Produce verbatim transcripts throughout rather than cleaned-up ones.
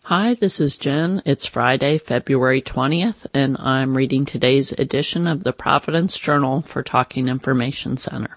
Hi, this is Jen. It's Friday, February twentieth, and I'm reading today's edition of the Providence Journal for Talking Information Center.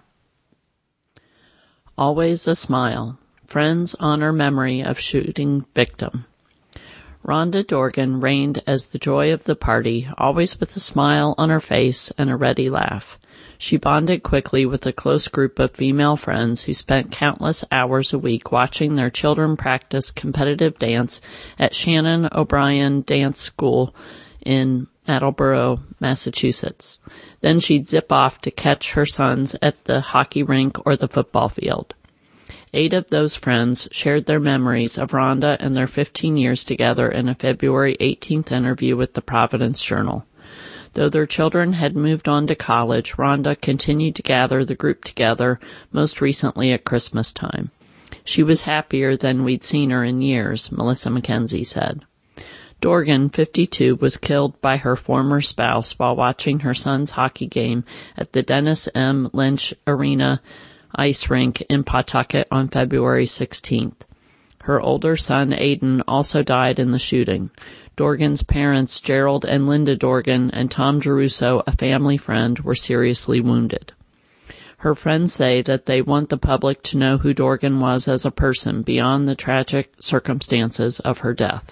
Always a smile. Friends honor memory of shooting victim. Rhonda Dorgan reigned as the joy of the party, always with a smile on her face and a ready laugh. She bonded quickly with a close group of female friends who spent countless hours a week watching their children practice competitive dance at Shannon O'Brien Dance School in Attleboro, Massachusetts. Then she'd zip off to catch her sons at the hockey rink or the football field. Eight of those friends shared their memories of Rhonda and their fifteen years together in a February eighteenth interview with the Providence Journal. Though their children had moved on to college, Rhonda continued to gather the group together, most recently at Christmas time. She was happier than we'd seen her in years, Melissa McKenzie said. Dorgan, fifty-two, was killed by her former spouse while watching her son's hockey game at the Dennis M. Lynch Arena ice rink in Pawtucket on February sixteenth. Her older son, Aiden, also died in the shooting. Dorgan's parents, Gerald and Linda Dorgan, and Tom Geruso, a family friend, were seriously wounded. Her friends say that they want the public to know who Dorgan was as a person beyond the tragic circumstances of her death.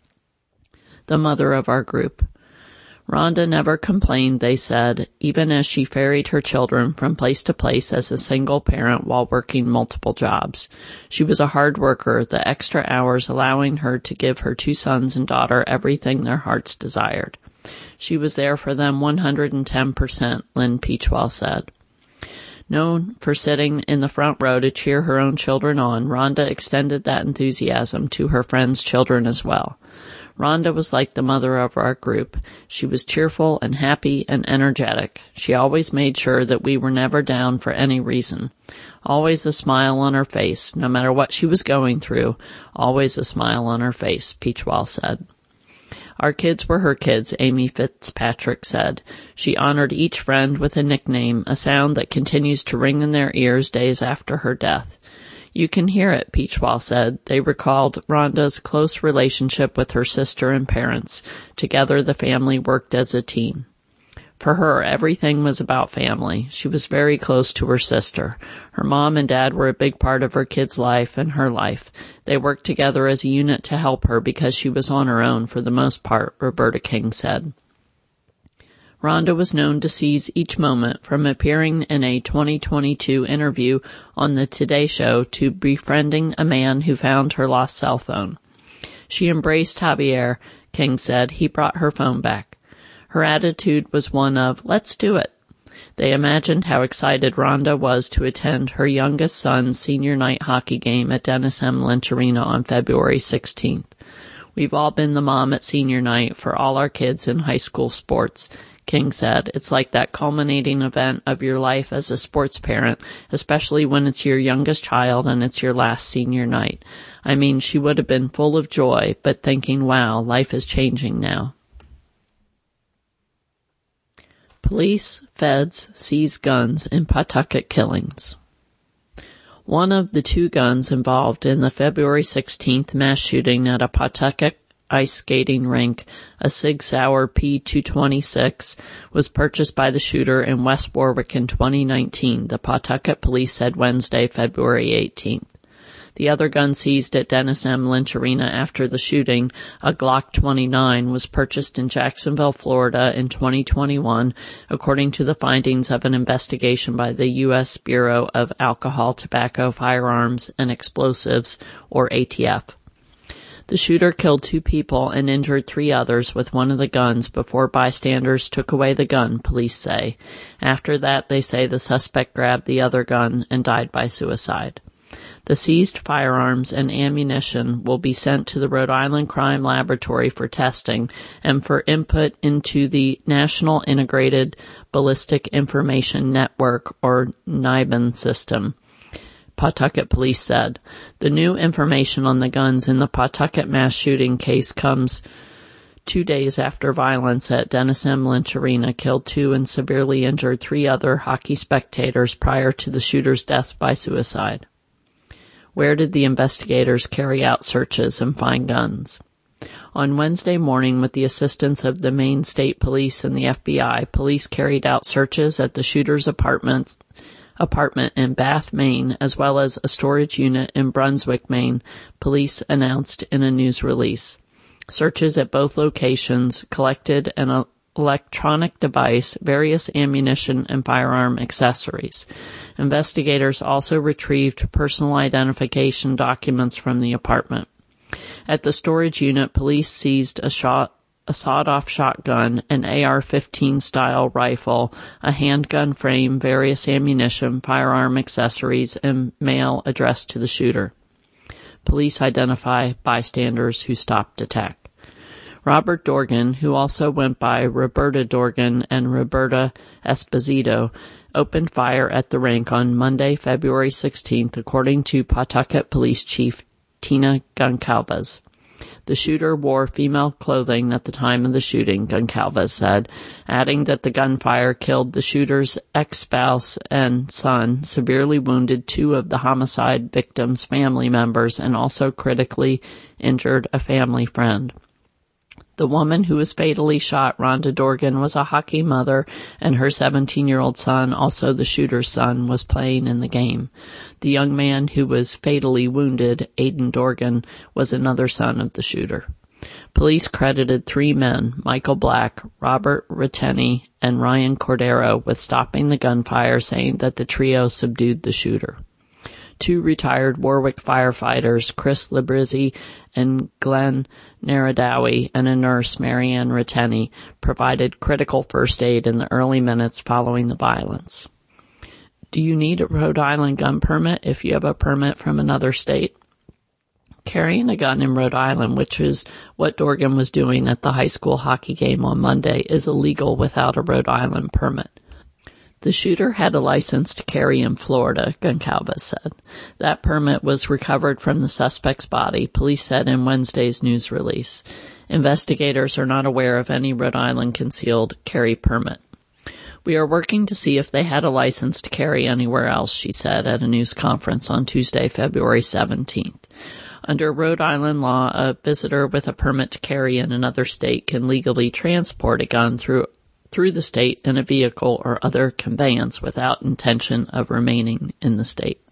The mother of our group. Rhonda never complained, they said, even as she ferried her children from place to place as a single parent while working multiple jobs. She was a hard worker, the extra hours allowing her to give her two sons and daughter everything their hearts desired. She was there for them one hundred ten percent, Lynn Peachwell said. Known for sitting in the front row to cheer her own children on, Rhonda extended that enthusiasm to her friends' children as well. Rhonda was like the mother of our group. She was cheerful and happy and energetic. She always made sure that we were never down for any reason. Always a smile on her face, no matter what she was going through. Always a smile on her face, Peachwell said. Our kids were her kids, Amy Fitzpatrick said. She honored each friend with a nickname, a sound that continues to ring in their ears days after her death. You can hear it, Peachwell said. They recalled Rhonda's close relationship with her sister and parents. Together, the family worked as a team. For her, everything was about family. She was very close to her sister. Her mom and dad were a big part of her kid's life and her life. They worked together as a unit to help her because she was on her own for the most part, Roberta King said. Rhonda was known to seize each moment, from appearing in a twenty twenty-two interview on the Today Show to befriending a man who found her lost cell phone. She embraced Javier, King said. He brought her phone back. Her attitude was one of, let's do it. They imagined how excited Rhonda was to attend her youngest son's senior night hockey game at Dennis M. Lynch Arena on February sixteenth. We've all been the mom at senior night for all our kids in high school sports, King said. It's like that culminating event of your life as a sports parent, especially when it's your youngest child and it's your last senior night. I mean, she would have been full of joy, but thinking, wow, life is changing now. Police, feds seize guns in Pawtucket killings. One of the two guns involved in the February sixteenth mass shooting at a Pawtucket ice skating rink, a Sig Sauer P two twenty-six, was purchased by the shooter in West Warwick in twenty nineteen, the Pawtucket police said Wednesday, February eighteenth. The other gun seized at Dennis M. Lynch Arena after the shooting, a Glock twenty-nine, was purchased in Jacksonville, Florida in twenty twenty-one, according to the findings of an investigation by the U S Bureau of Alcohol, Tobacco, Firearms, and Explosives, or A T F. The shooter killed two people and injured three others with one of the guns before bystanders took away the gun, police say. After that, they say the suspect grabbed the other gun and died by suicide. The seized firearms and ammunition will be sent to the Rhode Island Crime Laboratory for testing and for input into the National Integrated Ballistic Information Network, or NIBIN system, Pawtucket police said. The new information on the guns in the Pawtucket mass shooting case comes two days after violence at Dennis M. Lynch Arena killed two and severely injured three other hockey spectators prior to the shooter's death by suicide. Where did the investigators carry out searches and find guns? On Wednesday morning, with the assistance of the Maine State Police and the F B I, police carried out searches at the shooter's apartment, apartment in Bath, Maine, as well as a storage unit in Brunswick, Maine, police announced in a news release. Searches at both locations collected an electronic device, various ammunition, and firearm accessories. Investigators also retrieved personal identification documents from the apartment. At the storage unit, police seized a shot, a sawed-off shotgun, an A R fifteen style rifle, a handgun frame, various ammunition, firearm accessories, and mail addressed to the shooter. Police identify bystanders who stopped attack. Robert Dorgan, who also went by Roberta Dorgan and Roberta Esposito, opened fire at the rink on Monday, February sixteenth, according to Pawtucket Police Chief Tina Goncalves. The shooter wore female clothing at the time of the shooting, Goncalves said, adding that the gunfire killed the shooter's ex-spouse and son, severely wounded two of the homicide victim's family members, and also critically injured a family friend. The woman who was fatally shot, Rhonda Dorgan, was a hockey mother, and her seventeen-year-old son, also the shooter's son, was playing in the game. The young man who was fatally wounded, Aidan Dorgan, was another son of the shooter. Police credited three men, Michael Black, Robert Retteni, and Ryan Cordero, with stopping the gunfire, saying that the trio subdued the shooter. Two retired Warwick firefighters, Chris Librizzi and Glenn Naradowie, and a nurse, Marianne Retteni, provided critical first aid in the early minutes following the violence. Do you need a Rhode Island gun permit if you have a permit from another state? Carrying a gun in Rhode Island, which is what Dorgan was doing at the high school hockey game on Monday, is illegal without a Rhode Island permit. The shooter had a license to carry in Florida, Goncalves said. That permit was recovered from the suspect's body, police said in Wednesday's news release. Investigators are not aware of any Rhode Island concealed carry permit. We are working to see if they had a license to carry anywhere else, she said at a news conference on Tuesday, February seventeenth. Under Rhode Island law, a visitor with a permit to carry in another state can legally transport a gun through through the state in a vehicle or other conveyance without intention of remaining in the state.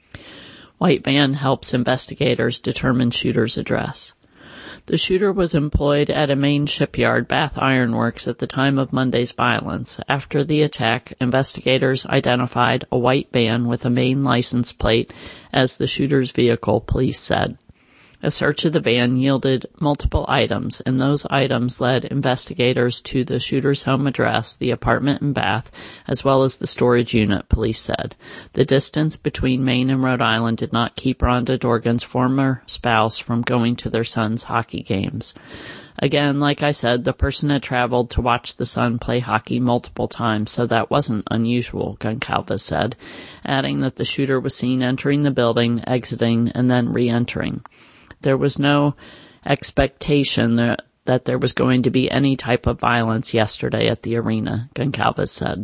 White van helps investigators determine shooter's address. The shooter was employed at a Maine shipyard, Bath Iron Works, at the time of Monday's violence. After the attack, investigators identified a white van with a Maine license plate as the shooter's vehicle, police said. A search of the van yielded multiple items, and those items led investigators to the shooter's home address, the apartment in Bath, as well as the storage unit, police said. The distance between Maine and Rhode Island did not keep Rhonda Dorgan's former spouse from going to their son's hockey games. Again, like I said, the person had traveled to watch the son play hockey multiple times, so that wasn't unusual, Goncalves said, adding that the shooter was seen entering the building, exiting, and then re-entering. There was no expectation that, that there was going to be any type of violence yesterday at the arena, Goncalves said.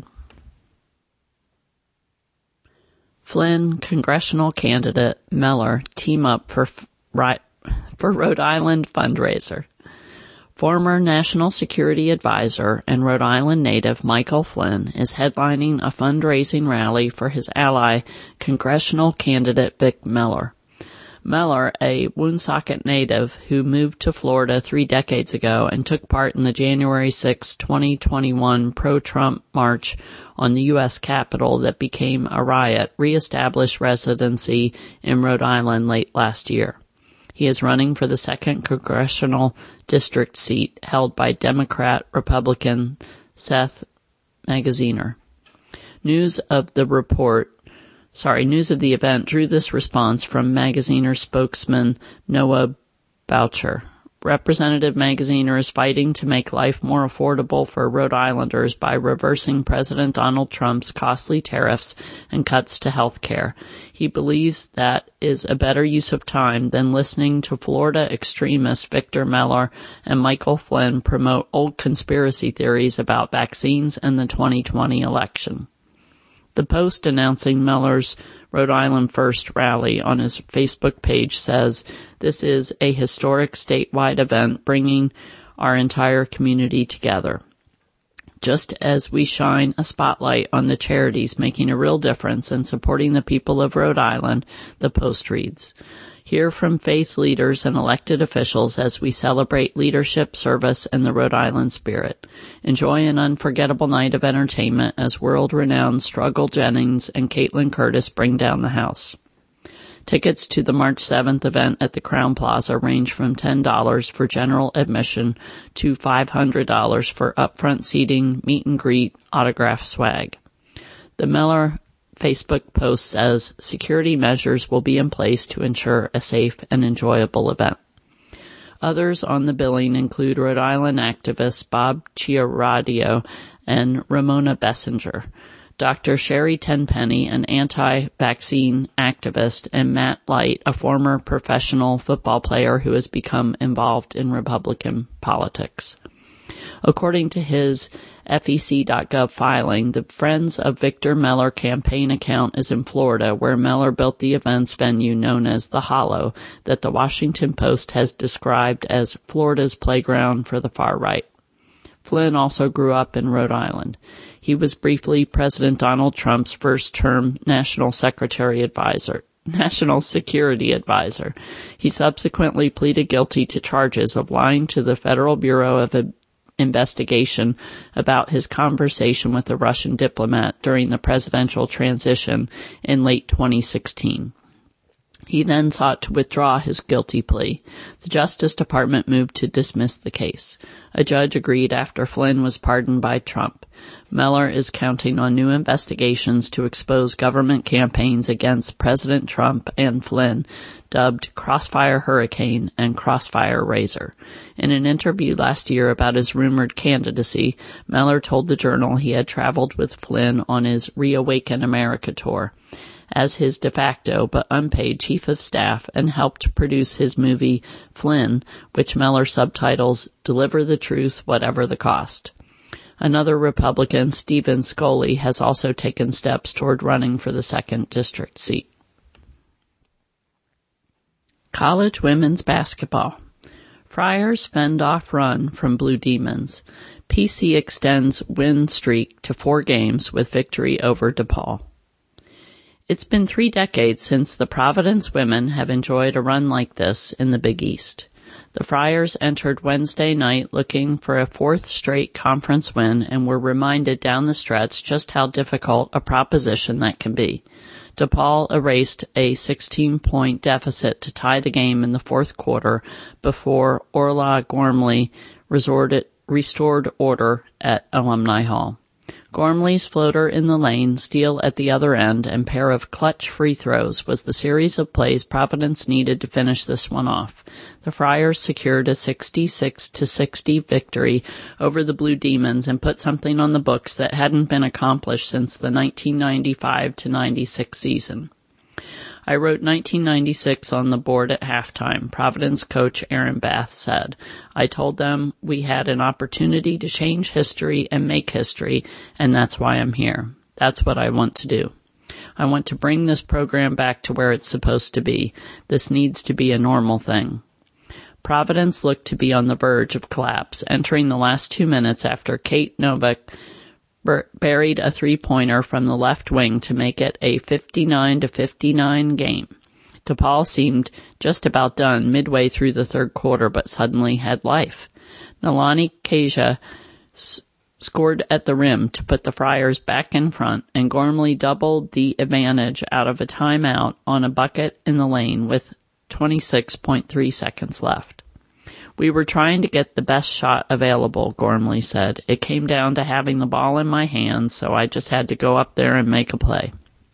Flynn congressional candidate Mellor team up for, for Rhode Island fundraiser. Former National Security Advisor and Rhode Island native Michael Flynn is headlining a fundraising rally for his ally, congressional candidate Vic Mellor. Mellor, a Woonsocket native who moved to Florida three decades ago and took part in the January sixth, twenty twenty-one pro-Trump march on the U S Capitol that became a riot, reestablished residency in Rhode Island late last year. He is running for the second congressional district seat held by Democrat-Republican Seth Magaziner. News of the report Sorry, news of the event drew this response from Magaziner spokesman Noah Boucher. Representative Magaziner is fighting to make life more affordable for Rhode Islanders by reversing President Donald Trump's costly tariffs and cuts to health care. He believes that is a better use of time than listening to Florida extremist Victor Mellor and Michael Flynn promote old conspiracy theories about vaccines and the twenty twenty election. The Post announcing Mellor's Rhode Island First rally on his Facebook page says, "This is a historic statewide event bringing our entire community together. Just as we shine a spotlight on the charities making a real difference and supporting the people of Rhode Island," the post reads. Hear from faith leaders and elected officials as we celebrate leadership, service, and the Rhode Island spirit. Enjoy an unforgettable night of entertainment as world-renowned Struggle Jennings and Caitlin Curtis bring down the house. Tickets to the March seventh event at the Crowne Plaza range from ten dollars for general admission to five hundred dollars for upfront seating, meet and greet, autograph swag. The Mellor Facebook post says security measures will be in place to ensure a safe and enjoyable event. Others on the billing include Rhode Island activists Bob Chiaradio and Ramona Bessinger, Doctor Sherry Tenpenny, an anti-vaccine activist, and Matt Light, a former professional football player who has become involved in Republican politics. According to his F E C dot gov filing, the Friends of Victor Mellor campaign account is in Florida, where Mellor built the events venue known as The Hollow, that the Washington Post has described as Florida's playground for the far right. Flynn also grew up in Rhode Island. He was briefly President Donald Trump's first-term National Secretary Advisor. National Security Advisor. He subsequently pleaded guilty to charges of lying to the Federal Bureau of Investigation about his conversation with a Russian diplomat during the presidential transition in late twenty sixteen. He then sought to withdraw his guilty plea. The Justice Department moved to dismiss the case. A judge agreed after Flynn was pardoned by Trump. Mellor is counting on new investigations to expose government campaigns against President Trump and Flynn, dubbed Crossfire Hurricane and Crossfire Razor. In an interview last year about his rumored candidacy, Mellor told the Journal he had traveled with Flynn on his Reawaken America tour as his de facto but unpaid chief of staff and helped produce his movie Flynn, which Mellor subtitles Deliver the Truth Whatever the Cost. Another Republican, Stephen Scully, has also taken steps toward running for the second district seat. College women's basketball. Friars fend off run from Blue Demons. P C extends win streak to four games with victory over DePaul. It's been three decades since the Providence women have enjoyed a run like this in the Big East. The Friars entered Wednesday night looking for a fourth straight conference win and were reminded down the stretch just how difficult a proposition that can be. DePaul erased a sixteen-point deficit to tie the game in the fourth quarter before Orla Gormley resorted, restored order at Alumni Hall. Gormley's floater in the lane, steal at the other end, and pair of clutch free throws was the series of plays Providence needed to finish this one off. The Friars secured a sixty-six to sixty victory over the Blue Demons and put something on the books that hadn't been accomplished since the nineteen ninety-five to ninety-six season. I wrote nineteen ninety-six on the board at halftime, Providence coach Aaron Bath said. I told them we had an opportunity to change history and make history, and that's why I'm here. That's what I want to do. I want to bring this program back to where it's supposed to be. This needs to be a normal thing. Providence looked to be on the verge of collapse, entering the last two minutes after Kate Novak buried a three-pointer from the left wing to make it a fifty-nine to fifty-nine game. DePaul seemed just about done midway through the third quarter, but suddenly had life. Nalani Kasia s- scored at the rim to put the Friars back in front, and Gormley doubled the advantage out of a timeout on a bucket in the lane with twenty-six point three seconds left. We were trying to get the best shot available, Gormley said. It came down to having the ball in my hands, so I just had to go up there and make a play.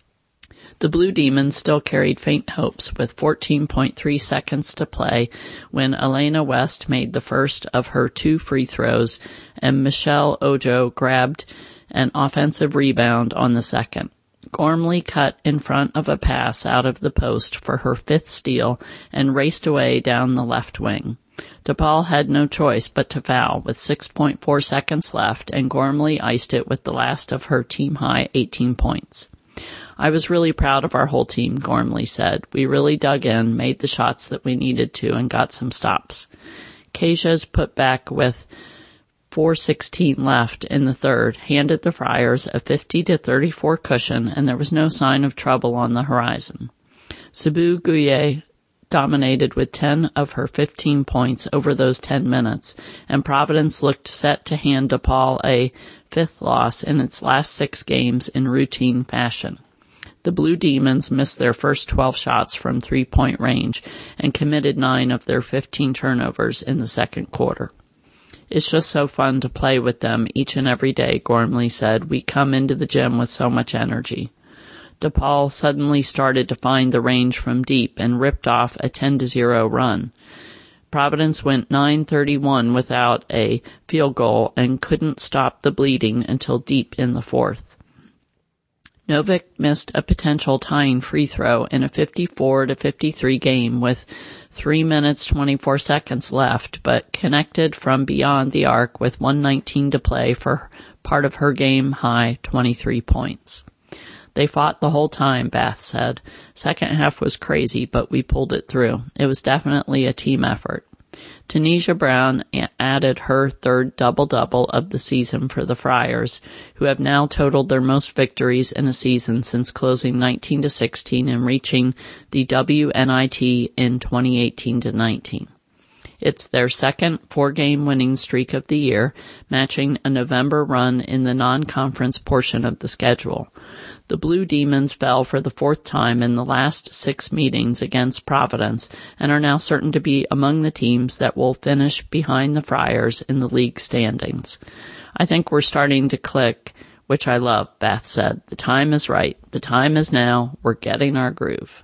The Blue Demons still carried faint hopes with fourteen point three seconds to play when Elena West made the first of her two free throws and Michelle Ojo grabbed an offensive rebound on the second. Gormley cut in front of a pass out of the post for her fifth steal and raced away down the left wing. DePaul had no choice but to foul with six point four seconds left, and Gormley iced it with the last of her team-high eighteen points. I was really proud of our whole team, Gormley said. We really dug in, made the shots that we needed to, and got some stops. Keisha's put back with four sixteen left in the third handed the Friars a fifty to thirty-four cushion, and there was no sign of trouble on the horizon. Sabu Guye dominated with ten of her fifteen points over those ten minutes, and Providence looked set to hand DePaul a fifth loss in its last six games in routine fashion. The Blue Demons missed their first twelve shots from three-point range and committed nine of their fifteen turnovers in the second quarter. It's just so fun to play with them each and every day, Gormley said. We come into the gym with so much energy. DePaul suddenly started to find the range from deep and ripped off a ten to zero run. Providence went nine thirty-one without a field goal and couldn't stop the bleeding until deep in the fourth. Novik missed a potential tying free throw in a fifty-four to fifty-three game with three minutes twenty-four seconds left, but connected from beyond the arc with one nineteen to play for part of her game-high twenty-three points. They fought the whole time, Bath said. Second half was crazy, but we pulled it through. It was definitely a team effort. Tanisha Brown added her third double-double of the season for the Friars, who have now totaled their most victories in a season since closing nineteen to sixteen and reaching the W N I T in twenty eighteen to nineteen. It's their second four-game winning streak of the year, matching a November run in the non-conference portion of the schedule. The Blue Demons fell for the fourth time in the last six meetings against Providence and are now certain to be among the teams that will finish behind the Friars in the league standings. I think we're starting to click, which I love, Bath said. The time is right. The time is now. We're getting our groove.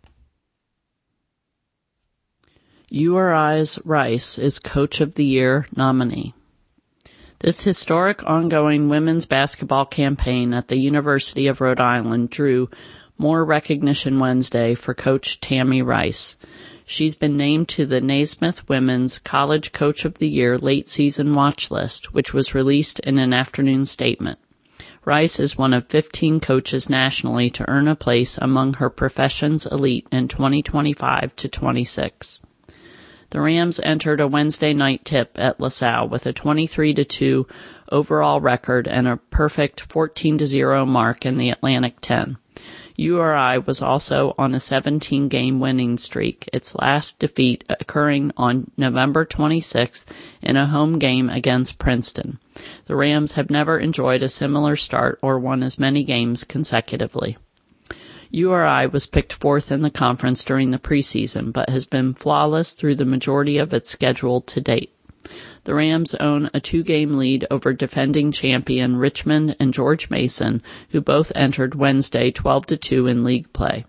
U R I's Rice is Coach of the Year nominee. This historic ongoing women's basketball campaign at the University of Rhode Island drew more recognition Wednesday for Coach Tammy Rice. She's been named to the Naismith Women's College Coach of the Year late season watch list, which was released in an afternoon statement. Rice is one of fifteen coaches nationally to earn a place among her profession's elite in twenty twenty-five to twenty-six. The Rams entered a Wednesday night tip at LaSalle with a twenty-three to two overall record and a perfect fourteen to zero mark in the Atlantic ten. U R I was also on a seventeen-game winning streak, its last defeat occurring on November twenty-sixth in a home game against Princeton. The Rams have never enjoyed a similar start or won as many games consecutively. U R I was picked fourth in the conference during the preseason, but has been flawless through the majority of its schedule to date. The Rams own a two-game lead over defending champion Richmond and George Mason, who both entered Wednesday twelve to two in league play.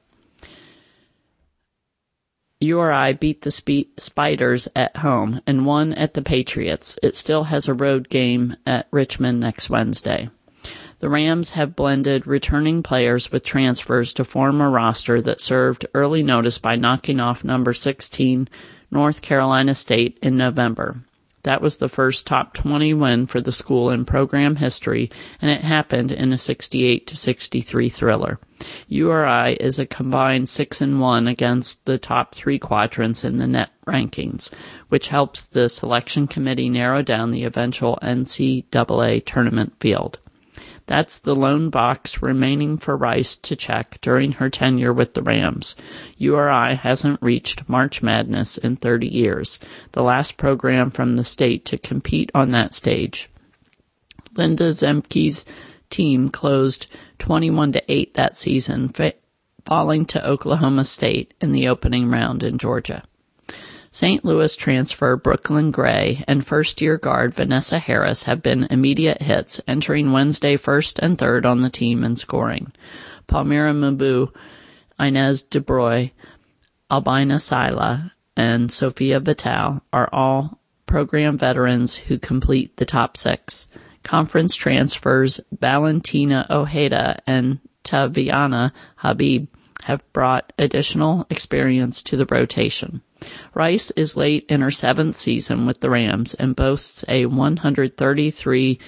U R I beat the Sp- Spiders at home and won at the Patriots. It still has a road game at Richmond next Wednesday. The Rams have blended returning players with transfers to form a roster that served early notice by knocking off number sixteen North Carolina State in November. That was the first top twenty win for the school in program history, and it happened in a sixty-eight to sixty-three thriller. U R I is a combined six and one against the top three quadrants in the net rankings, which helps the selection committee narrow down the eventual N C double A tournament field. That's the lone box remaining for Rice to check during her tenure with the Rams. U R I hasn't reached March Madness in thirty years, the last program from the state to compete on that stage. Linda Zemke's team closed twenty-one to eight that season, fa- falling to Oklahoma State in the opening round in Georgia. Saint Louis transfer Brooklyn Gray and first-year guard Vanessa Harris have been immediate hits, entering Wednesday first and third on the team in scoring. Palmyra Mabu, Inez DeBroy, Albina Sila, and Sophia Vital are all program veterans who complete the top six. Conference transfers Valentina Ojeda and Taviana Habib have brought additional experience to the rotation. Rice is late in her seventh season with the Rams and boasts a one thirty-three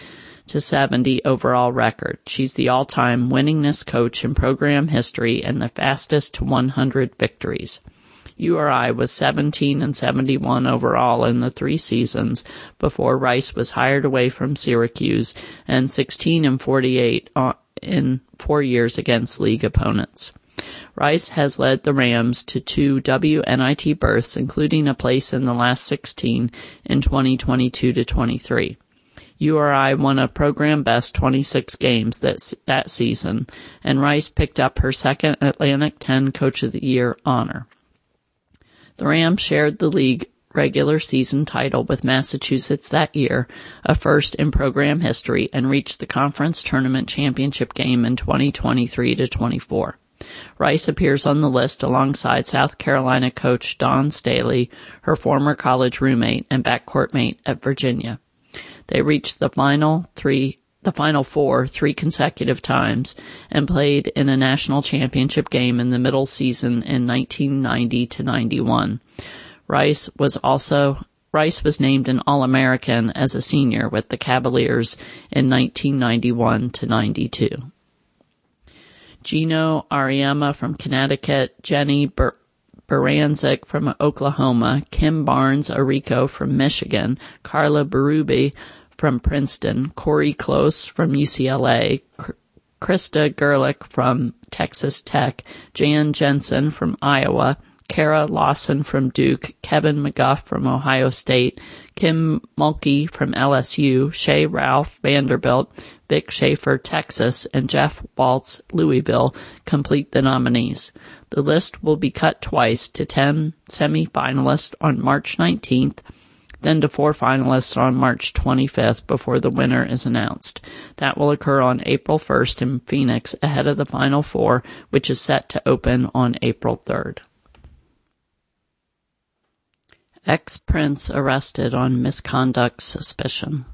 to seventy overall record. She's the all-time winningest coach in program history and the fastest to one hundred victories. U R I was seventeen and seventy-one overall in the three seasons before Rice was hired away from Syracuse, and sixteen and forty-eight in four years against league opponents. Rice has led the Rams to two W N I T berths, including a place in the last sixteen in twenty twenty-two to twenty-three. U R I won a program-best twenty-six games that, that season, and Rice picked up her second Atlantic ten Coach of the Year honor. The Rams shared the league regular season title with Massachusetts that year, a first in program history, and reached the conference tournament championship game in twenty twenty-three to twenty-four. Rice appears on the list alongside South Carolina coach Dawn Staley, her former college roommate and backcourt mate at Virginia. They reached the final three, the final four three consecutive times and played in a national championship game in the middle season in nineteen ninety to ninety-one. Rice was also Rice was named an All-American as a senior with the Cavaliers in nineteen ninety-one to ninety-two. Gino Auriemma from Connecticut, Jenny Bur- Baranczyk from Oklahoma, Kim Barnes-Arico from Michigan, Carla Berube from Princeton, Corey Close from U C L A, K- Krista Gerlich from Texas Tech, Jan Jensen from Iowa, Kara Lawson from Duke, Kevin McGuff from Ohio State, Kim Mulkey from L S U, Shay Ralph Vanderbilt, Vic Schaefer Texas, and Jeff Waltz Louisville complete the nominees. The list will be cut twice to ten semifinalists on March nineteenth, then to four finalists on March twenty-fifth before the winner is announced. That will occur on April first in Phoenix ahead of the Final Four, which is set to open on April third. Ex-Prince arrested on misconduct suspicion.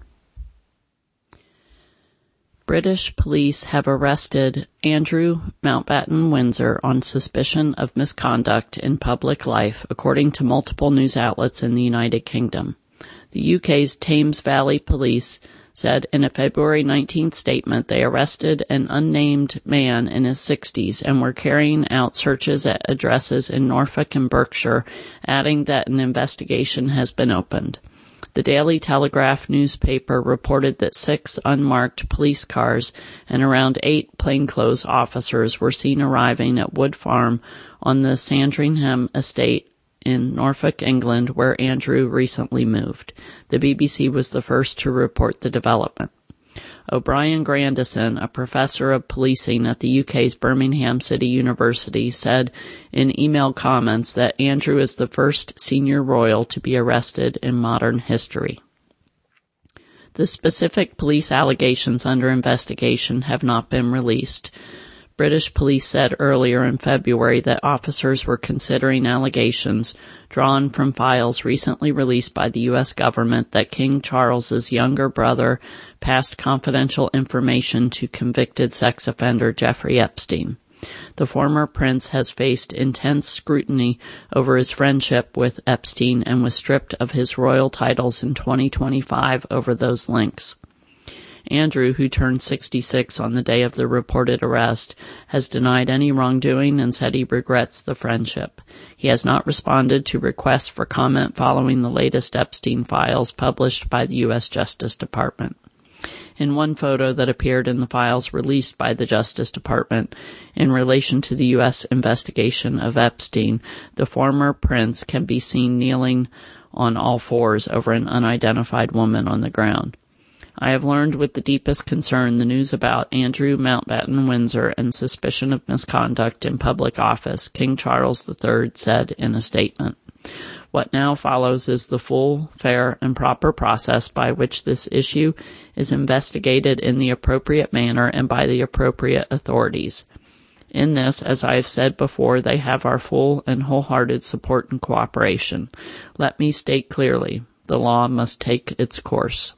British police have arrested Andrew Mountbatten Windsor on suspicion of misconduct in public life, according to multiple news outlets in the United Kingdom. The U K's Thames Valley Police said in a February nineteenth statement they arrested an unnamed man in his sixties and were carrying out searches at addresses in Norfolk and Berkshire, adding that an investigation has been opened. The Daily Telegraph newspaper reported that six unmarked police cars and around eight plainclothes officers were seen arriving at Wood Farm on the Sandringham estate in Norfolk, England, where Andrew recently moved. The B B C was the first to report the development. O'Brien Grandison, a professor of policing at the U K's Birmingham City University, said in email comments that Andrew is the first senior royal to be arrested in modern history. The specific police allegations under investigation have not been released. British police said earlier in February that officers were considering allegations drawn from files recently released by the U S government that King Charles's younger brother passed confidential information to convicted sex offender Jeffrey Epstein. The former prince has faced intense scrutiny over his friendship with Epstein and was stripped of his royal titles in twenty twenty-five over those links. Andrew, who turned sixty-six on the day of the reported arrest, has denied any wrongdoing and said he regrets the friendship. He has not responded to requests for comment following the latest Epstein files published by the U S Justice Department. In one photo that appeared in the files released by the Justice Department in relation to the U S investigation of Epstein, the former prince can be seen kneeling on all fours over an unidentified woman on the ground. I have learned with the deepest concern the news about Andrew Mountbatten Windsor and suspicion of misconduct in public office, King Charles the Third said in a statement. What now follows is the full, fair, and proper process by which this issue is investigated in the appropriate manner and by the appropriate authorities. In this, as I have said before, they have our full and wholehearted support and cooperation. Let me state clearly, the law must take its course.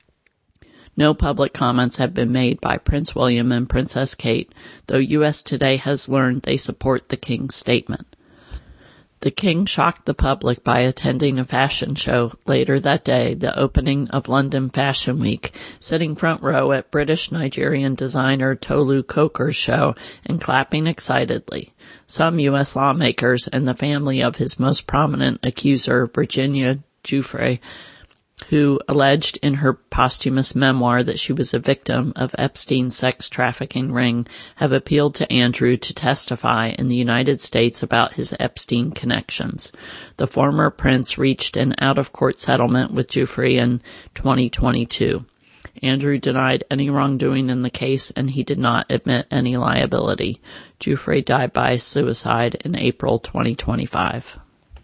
No public comments have been made by Prince William and Princess Kate, though U S Today has learned they support the King's statement. The king shocked the public by attending a fashion show later that day, the opening of London Fashion Week, sitting front row at British-Nigerian designer Tolu Coker's show and clapping excitedly. Some U S lawmakers and the family of his most prominent accuser, Virginia Giuffre, who alleged in her posthumous memoir that she was a victim of Epstein's sex trafficking ring, have appealed to Andrew to testify in the United States about his Epstein connections. The former prince reached an out-of-court settlement with Giuffre in twenty twenty-two. Andrew denied any wrongdoing in the case, and he did not admit any liability. Giuffre died by suicide in April twenty twenty-five.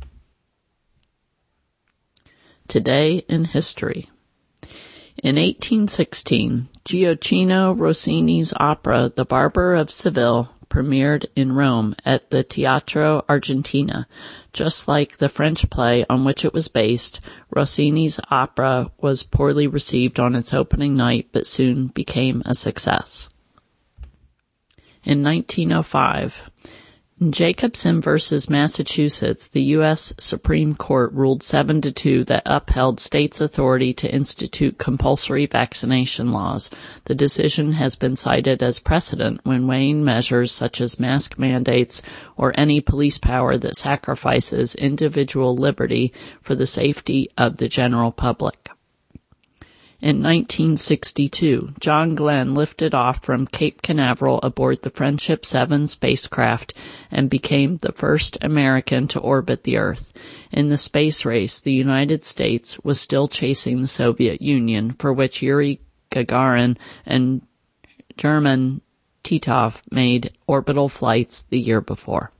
Today in history. In eighteen sixteen, Gioacchino Rossini's opera The Barber of Seville premiered in Rome at the Teatro Argentina. Just like the French play on which it was based, Rossini's opera was poorly received on its opening night but soon became a success. In nineteen oh five, in Jacobson versus Massachusetts, the U S Supreme Court ruled seven to two that upheld states' authority to institute compulsory vaccination laws. The decision has been cited as precedent when weighing measures such as mask mandates or any police power that sacrifices individual liberty for the safety of the general public. In nineteen sixty-two, John Glenn lifted off from Cape Canaveral aboard the Friendship seven spacecraft and became the first American to orbit the Earth. In the space race, the United States was still chasing the Soviet Union, for which Yuri Gagarin and German Titov made orbital flights the year before.